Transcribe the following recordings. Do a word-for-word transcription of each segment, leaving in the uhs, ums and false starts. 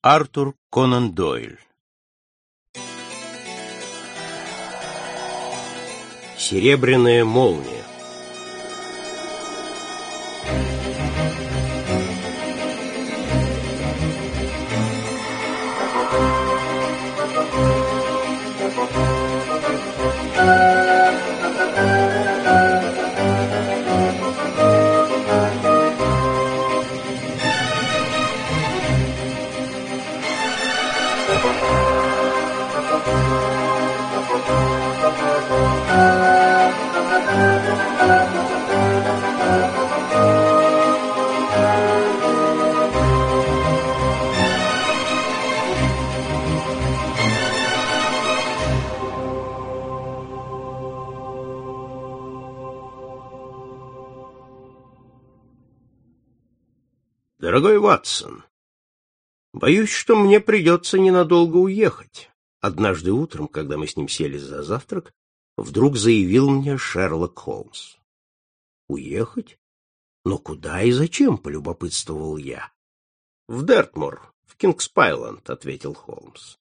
Артур Конан Дойль. Серебряная молния. Дорогой Ватсон, боюсь, что мне придется ненадолго уехать. Однажды утром, когда мы с ним сели за завтрак, вдруг заявил мне Шерлок Холмс. Уехать? Но куда и зачем, полюбопытствовал я. В Дертмур, в Кингспайленд, ответил Холмс.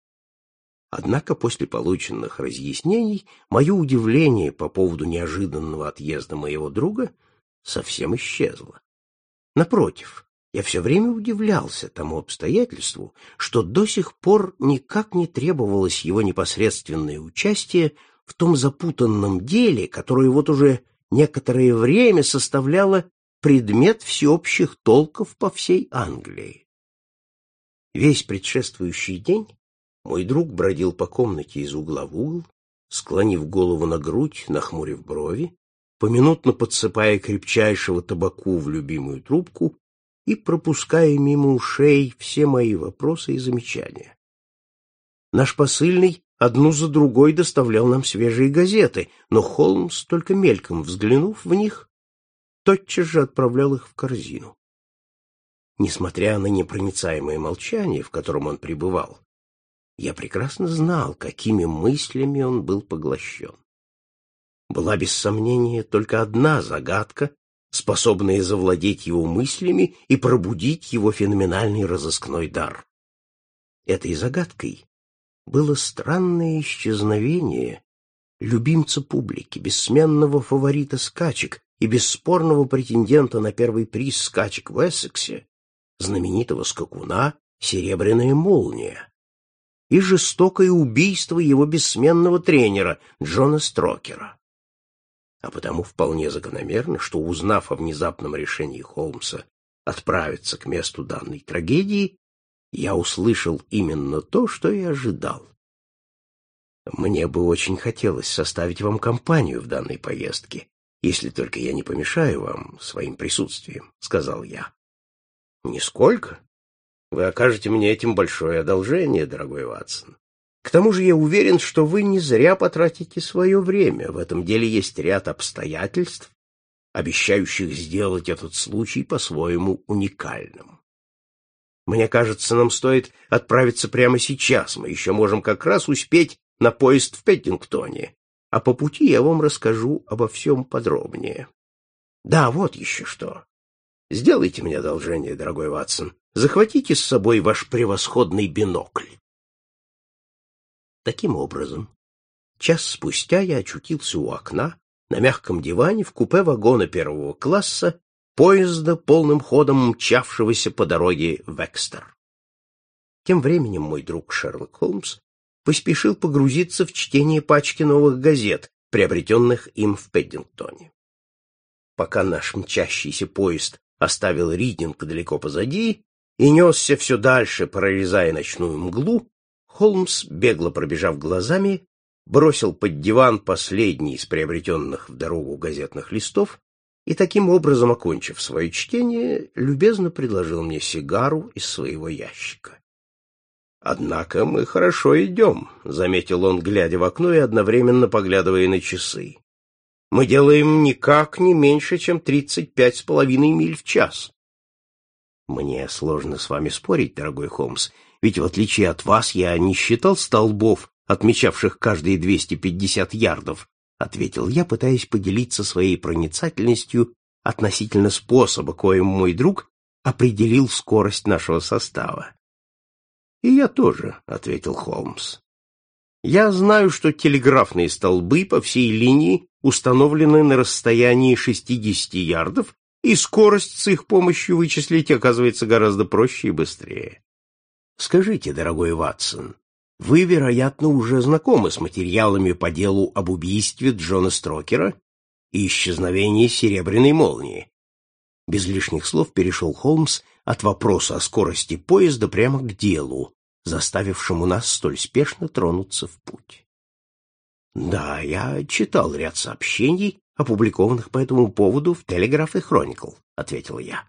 Однако после полученных разъяснений мое удивление по поводу неожиданного отъезда моего друга совсем исчезло. Напротив, я все время удивлялся тому обстоятельству, что до сих пор никак не требовалось его непосредственное участие в том запутанном деле, которое вот уже некоторое время составляло предмет всеобщих толков по всей Англии. Весь предшествующий день мой друг бродил по комнате из угла в угол, склонив голову на грудь, нахмурив брови, поминутно подсыпая крепчайшего табаку в любимую трубку и пропуская мимо ушей все мои вопросы и замечания. Наш посыльный одну за другой доставлял нам свежие газеты, но Холмс, только мельком взглянув в них, тотчас же отправлял их в корзину. Несмотря на непроницаемое молчание, в котором он пребывал, я прекрасно знал, какими мыслями он был поглощен. Была без сомнения только одна загадка, способная завладеть его мыслями и пробудить его феноменальный разыскной дар. Этой загадкой было странное исчезновение любимца публики, бессменного фаворита скачек и бесспорного претендента на первый приз скачек в Эссексе, знаменитого скакуна «Серебряная молния», и жестокое убийство его бессменного тренера Джона Строкера. А потому вполне закономерно, что, узнав о внезапном решении Холмса отправиться к месту данной трагедии, я услышал именно то, что и ожидал. Мне бы очень хотелось составить вам компанию в данной поездке, если только я не помешаю вам своим присутствием, — сказал я. — Нисколько. Вы окажете мне этим большое одолжение, дорогой Ватсон. К тому же я уверен, что вы не зря потратите свое время. В этом деле есть ряд обстоятельств, обещающих сделать этот случай по-своему уникальным. Мне кажется, нам стоит отправиться прямо сейчас. Мы еще можем как раз успеть на поезд в Пэддингтоне, а по пути я вам расскажу обо всем подробнее. Да, вот еще что. Сделайте мне одолжение, дорогой Ватсон. Захватите с собой ваш превосходный бинокль. Таким образом, час спустя я очутился у окна, на мягком диване в купе вагона первого класса поезда, полным ходом мчавшегося по дороге в Экстер. Тем временем мой друг Шерлок Холмс поспешил погрузиться в чтение пачки новых газет, приобретенных им в Пэддингтоне. Пока наш мчащийся поезд оставил Ридинг далеко позади и несся все дальше, прорезая ночную мглу, Холмс, бегло пробежав глазами, бросил под диван последний из приобретенных в дорогу газетных листов и, таким образом, окончив свое чтение, любезно предложил мне сигару из своего ящика. «Однако мы хорошо идем», — заметил он, глядя в окно и одновременно поглядывая на часы. «Мы делаем никак не меньше, чем тридцать пять с половиной миль в час». «Мне сложно с вами спорить, дорогой Холмс, ведь, в отличие от вас, я не считал столбов, отмечавших каждые двести пятьдесят ярдов», — ответил я, пытаясь поделиться своей проницательностью относительно способа, коим мой друг определил скорость нашего состава. — И я тоже, — ответил Холмс. — Я знаю, что телеграфные столбы по всей линии установлены на расстоянии шестидесяти ярдов, и скорость с их помощью вычислить оказывается гораздо проще и быстрее. Скажите, дорогой Ватсон, вы, вероятно, уже знакомы с материалами по делу об убийстве Джона Строкера и исчезновении серебряной молнии. Без лишних слов перешел Холмс от вопроса о скорости поезда прямо к делу, заставившему нас столь спешно тронуться в путь. Да, я читал ряд сообщений, опубликованных по этому поводу в Telegraph и Chronicle, ответил я.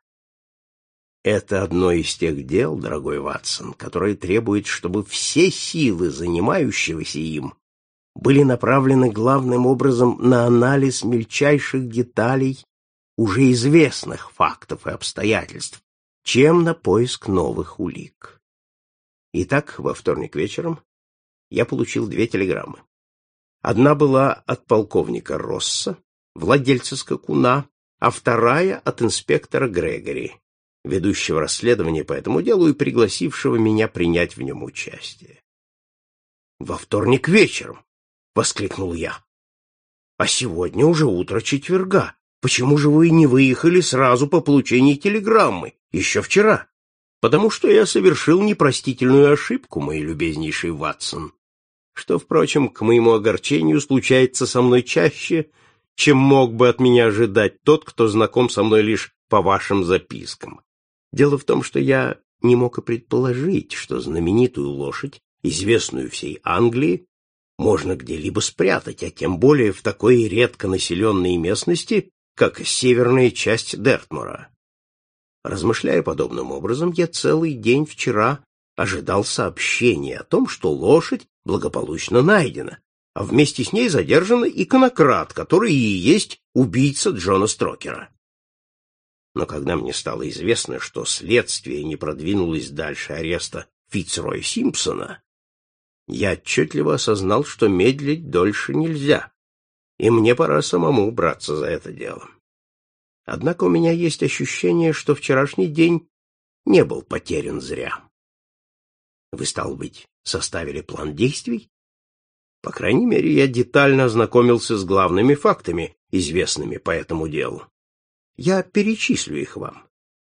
Это одно из тех дел, дорогой Ватсон, которое требует, чтобы все силы занимающегося им были направлены главным образом на анализ мельчайших деталей уже известных фактов и обстоятельств, чем на поиск новых улик. Итак, во вторник вечером я получил две телеграммы. Одна была от полковника Росса, владельца скакуна, а вторая от инспектора Грегори, ведущего расследование по этому делу и пригласившего меня принять в нем участие. «Во вторник вечером!» — воскликнул я. «А сегодня уже утро четверга. Почему же вы не выехали сразу по получении телеграммы, еще вчера?» «Потому что я совершил непростительную ошибку, мой любезнейший Ватсон, что, впрочем, к моему огорчению случается со мной чаще, чем мог бы от меня ожидать тот, кто знаком со мной лишь по вашим запискам. Дело в том, что я не мог и предположить, что знаменитую лошадь, известную всей Англии, можно где-либо спрятать, а тем более в такой редко населенной местности, как северная часть Дертмура. Размышляя подобным образом, я целый день вчера ожидал сообщения о том, что лошадь благополучно найдена, а вместе с ней задержан и конокрад, который и есть убийца Джона Строкера. Но когда мне стало известно, что следствие не продвинулось дальше ареста Фицроя Симпсона, я отчетливо осознал, что медлить дольше нельзя, и мне пора самому браться за это дело. Однако у меня есть ощущение, что вчерашний день не был потерян зря. Вы, стало быть, составили план действий? По крайней мере, я детально ознакомился с главными фактами, известными по этому делу. Я перечислю их вам.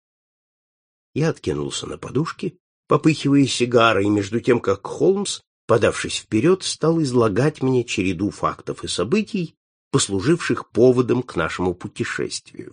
Я откинулся на подушке, попыхивая сигарой, между тем как Холмс, подавшись вперед, стал излагать мне череду фактов и событий, послуживших поводом к нашему путешествию.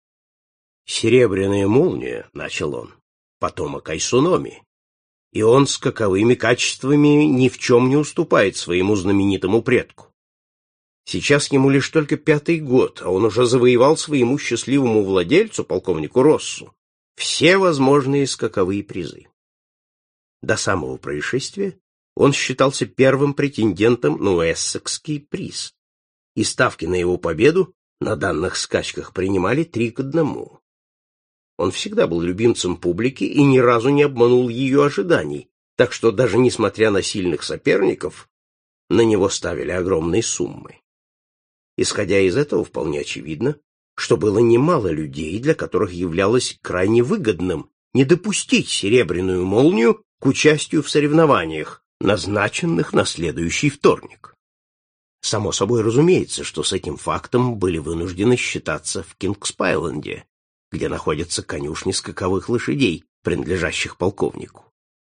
«Серебряная молния», — начал он, — «потомок Айсуноми, и он с каковыми качествами ни в чем не уступает своему знаменитому предку. Сейчас ему лишь только пятый год, а он уже завоевал своему счастливому владельцу, полковнику Россу, все возможные скаковые призы. До самого происшествия он считался первым претендентом на Уэссекский приз, и ставки на его победу на данных скачках принимали три к одному. Он всегда был любимцем публики и ни разу не обманул ее ожиданий, так что даже несмотря на сильных соперников, на него ставили огромные суммы. Исходя из этого, вполне очевидно, что было немало людей, для которых являлось крайне выгодным не допустить серебряную молнию к участию в соревнованиях, назначенных на следующий вторник. Само собой разумеется, что с этим фактом были вынуждены считаться в Кингспайленде, где находятся конюшни скаковых лошадей, принадлежащих полковнику.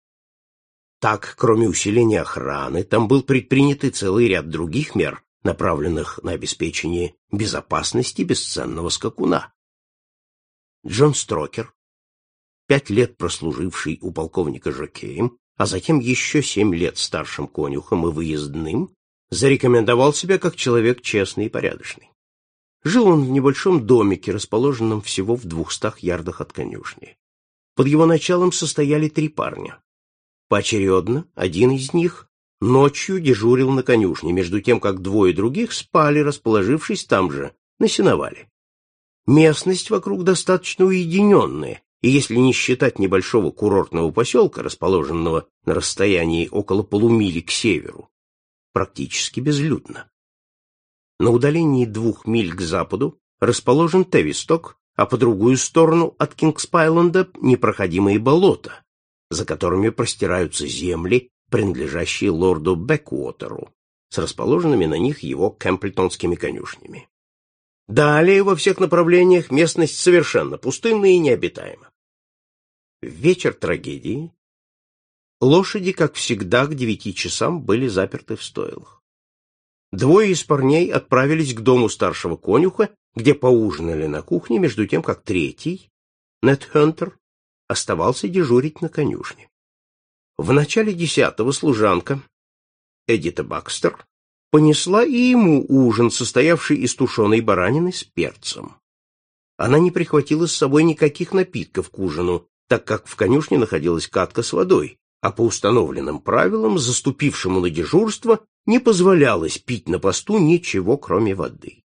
Так, кроме усиления охраны, там был предпринят и целый ряд других мер, направленных на обеспечение безопасности бесценного скакуна. Джон Строкер, пять лет прослуживший у полковника жокеем, а затем еще семь лет старшим конюхом и выездным, зарекомендовал себя как человек честный и порядочный. Жил он в небольшом домике, расположенном всего в двухстах ярдах от конюшни. Под его началом состояли три парня. Поочередно один из них ночью дежурил на конюшне, между тем как двое других спали, расположившись там же, на сеновале. Местность вокруг достаточно уединенная, и если не считать небольшого курортного поселка, расположенного на расстоянии около полумили к северу, практически безлюдно. На удалении двух миль к западу расположен Тевисток, а по другую сторону от Кингспайленда непроходимые болота, за которыми простираются земли, принадлежащие лорду Бэкуотеру, с расположенными на них его кемплтонскими конюшнями. Далее во всех направлениях местность совершенно пустынна и необитаема. В вечер трагедии лошади, как всегда, к девяти часам были заперты в стойлах. Двое из парней отправились к дому старшего конюха, где поужинали на кухне, между тем как третий, Нед Хантер, оставался дежурить на конюшне. В начале десятого служанка Эдита Бакстер понесла и ему ужин, состоявший из тушеной баранины с перцем. Она не прихватила с собой никаких напитков к ужину, так как в конюшне находилась катка с водой, а по установленным правилам заступившему на дежурство не позволялось пить на посту ничего, кроме воды.